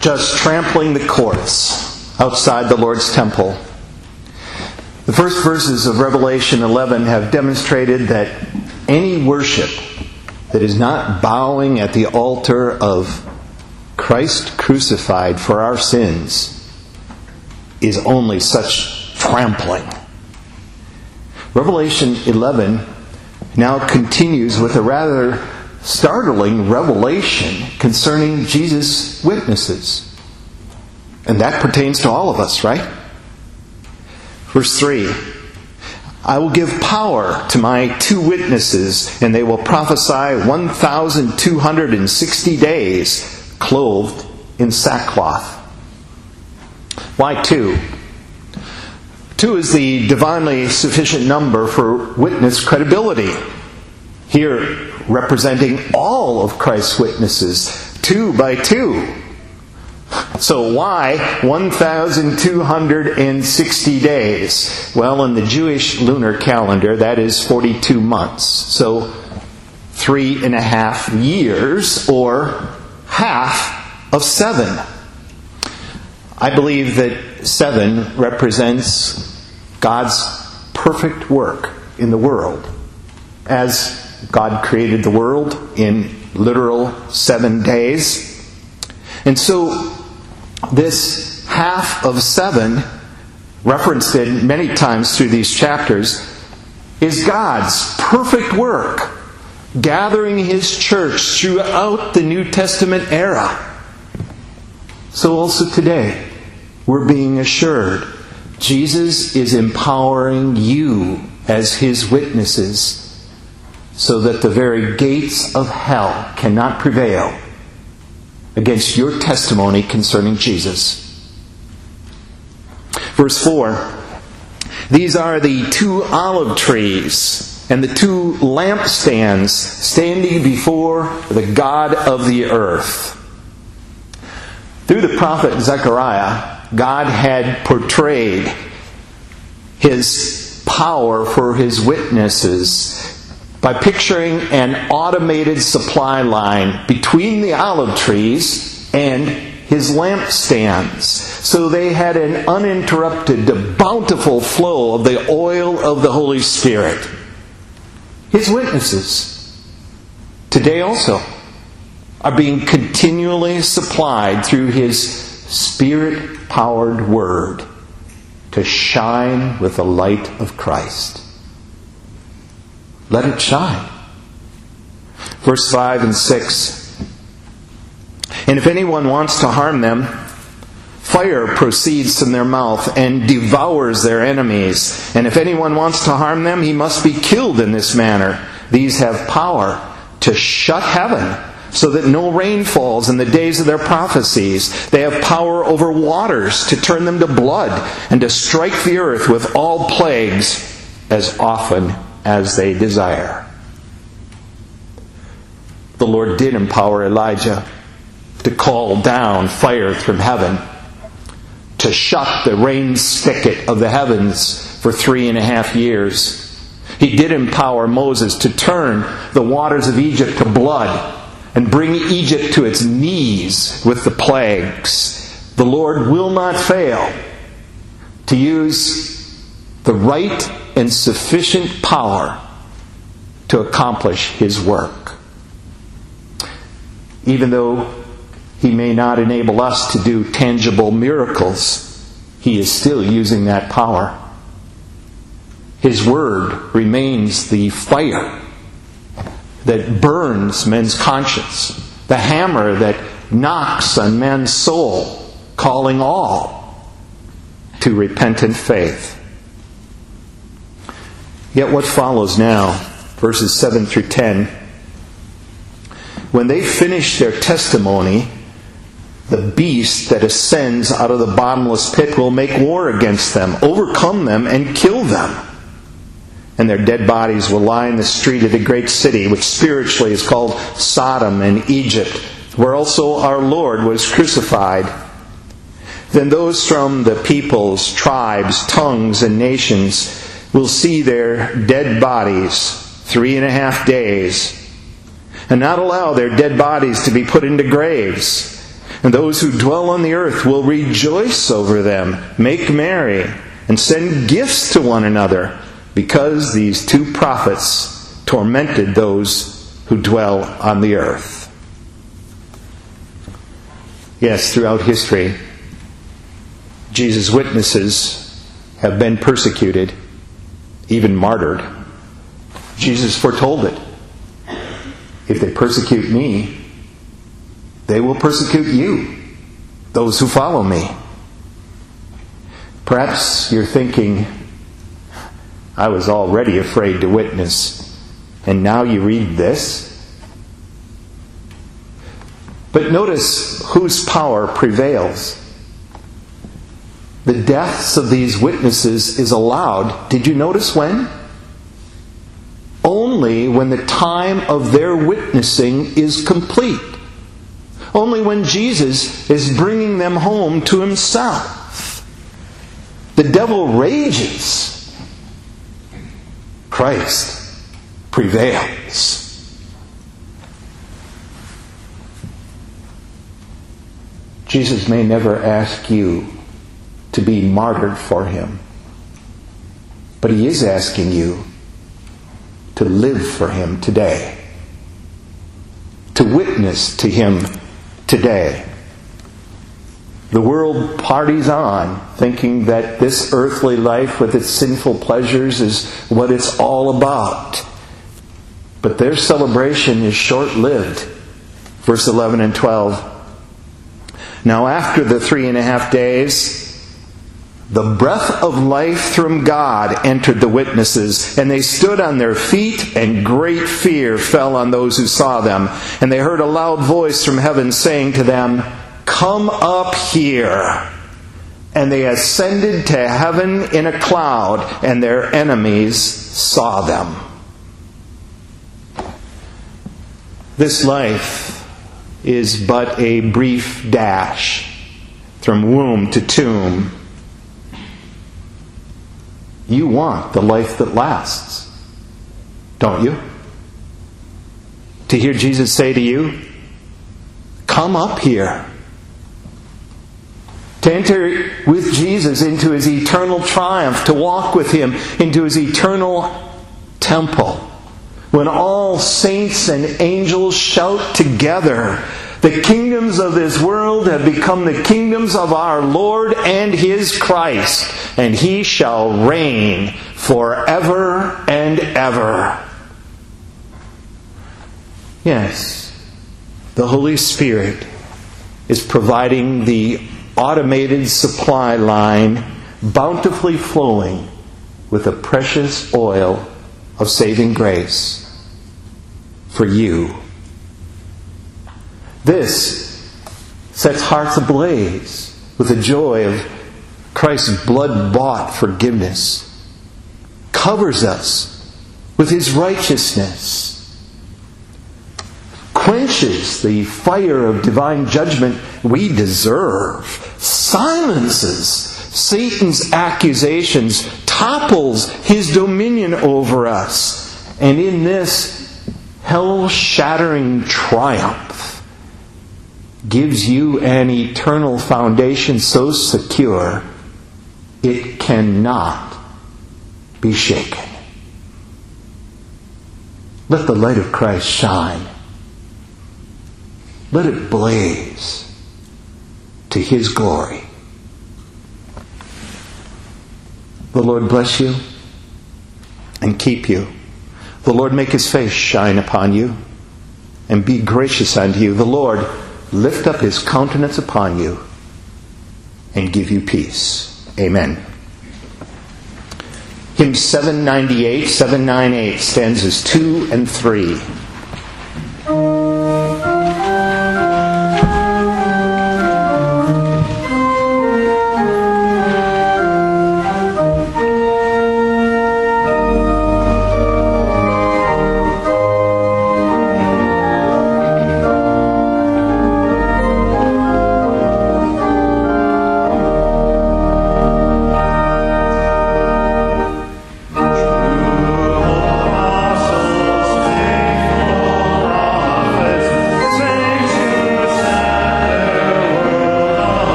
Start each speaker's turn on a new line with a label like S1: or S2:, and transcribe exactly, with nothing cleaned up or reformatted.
S1: just trampling the courts outside the Lord's temple. The first verses of Revelation eleven have demonstrated that any worship that is not bowing at the altar of Christ crucified for our sins is only such trampling. Revelation eleven now continues with a rather startling revelation concerning Jesus' witnesses. And that pertains to all of us, right? Verse three, I will give power to my two witnesses, and they will prophesy one thousand two hundred sixty days, clothed in sackcloth. Why two? Two is the divinely sufficient number for witness credibility. Here, representing all of Christ's witnesses, two by two. So why one thousand two hundred sixty days? Well, in the Jewish lunar calendar, that is forty-two months. So three and a half years, or half of seven. I believe that seven represents God's perfect work in the world. As God created the world in literal seven days. And so this half of seven, referenced in many times through these chapters, is God's perfect work, gathering His church throughout the New Testament era. So also today, we're being assured Jesus is empowering you as His witnesses so that the very gates of hell cannot prevail against your testimony concerning Jesus. Verse four, these are the two olive trees and the two lampstands standing before the God of the earth. Through the prophet Zechariah, God had portrayed His power for His witnesses by picturing an automated supply line between the olive trees and His lampstands. So they had an uninterrupted, bountiful flow of the oil of the Holy Spirit. His witnesses today also are being continually supplied through His Spirit-powered Word to shine with the light of Christ. Let it shine. Verse five and six. And if anyone wants to harm them, fire proceeds from their mouth and devours their enemies. And if anyone wants to harm them, he must be killed in this manner. These have power to shut heaven so that no rain falls in the days of their prophecies. They have power over waters to turn them to blood and to strike the earth with all plagues as often as they desire. The Lord did empower Elijah to call down fire from heaven, to shut the rain spigot of the heavens for three and a half years. He did empower Moses to turn the waters of Egypt to blood and bring Egypt to its knees with the plagues. The Lord will not fail to use the right and sufficient power to accomplish His work. Even though He may not enable us to do tangible miracles, He is still using that power. His Word remains the fire that burns men's conscience, the hammer that knocks on men's soul, calling all to repentant faith. Yet what follows now, verses seven through ten, when they finish their testimony, the beast that ascends out of the bottomless pit will make war against them, overcome them, and kill them. And their dead bodies will lie in the street of the great city, which spiritually is called Sodom and Egypt, where also our Lord was crucified. Then those from the peoples, tribes, tongues, and nations will see their dead bodies three and a half days, and not allow their dead bodies to be put into graves. And those who dwell on the earth will rejoice over them, make merry, and send gifts to one another, because these two prophets tormented those who dwell on the earth. Yes, throughout history, Jesus' witnesses have been persecuted, even martyred. Jesus foretold it. If they persecute me, they will persecute you, those who follow me. Perhaps you're thinking, I was already afraid to witness, and now you read this? But notice whose power prevails. The deaths of these witnesses is allowed. Did you notice when? Only when the time of their witnessing is complete. Only when Jesus is bringing them home to himself. The devil rages. Christ prevails. Jesus may never ask you to be martyred for him, but he is asking you to live for him today, to witness to him today. The world parties on, thinking that this earthly life with its sinful pleasures is what it's all about. But their celebration is short-lived. Verse eleven and twelve. Now after the three and a half days, the breath of life from God entered the witnesses, and they stood on their feet, and great fear fell on those who saw them. And they heard a loud voice from heaven saying to them, "Come up here." And they ascended to heaven in a cloud, and their enemies saw them. This life is but a brief dash from womb to tomb. You want the life that lasts, don't you? To hear Jesus say to you, "Come up here." To enter with Jesus into his eternal triumph, to walk with him into his eternal temple, when all saints and angels shout together, "The kingdoms of this world have become the kingdoms of our Lord and his Christ, and he shall reign forever and ever." Yes, the Holy Spirit is providing the automated supply line, bountifully flowing with the precious oil of saving grace for you. This sets hearts ablaze with the joy of Christ's blood-bought forgiveness, covers us with his righteousness, quenches the fire of divine judgment we deserve, silences Satan's accusations, topples his dominion over us, and in this hell-shattering triumph gives you an eternal foundation so secure it cannot be shaken. Let the light of Christ shine. Let it blaze to his glory. The Lord bless you and keep you. The Lord make his face shine upon you and be gracious unto you. The Lord lift up his countenance upon you and give you peace. Amen. Hymn seven ninety-eight, seven ninety-eight, stanzas two and three.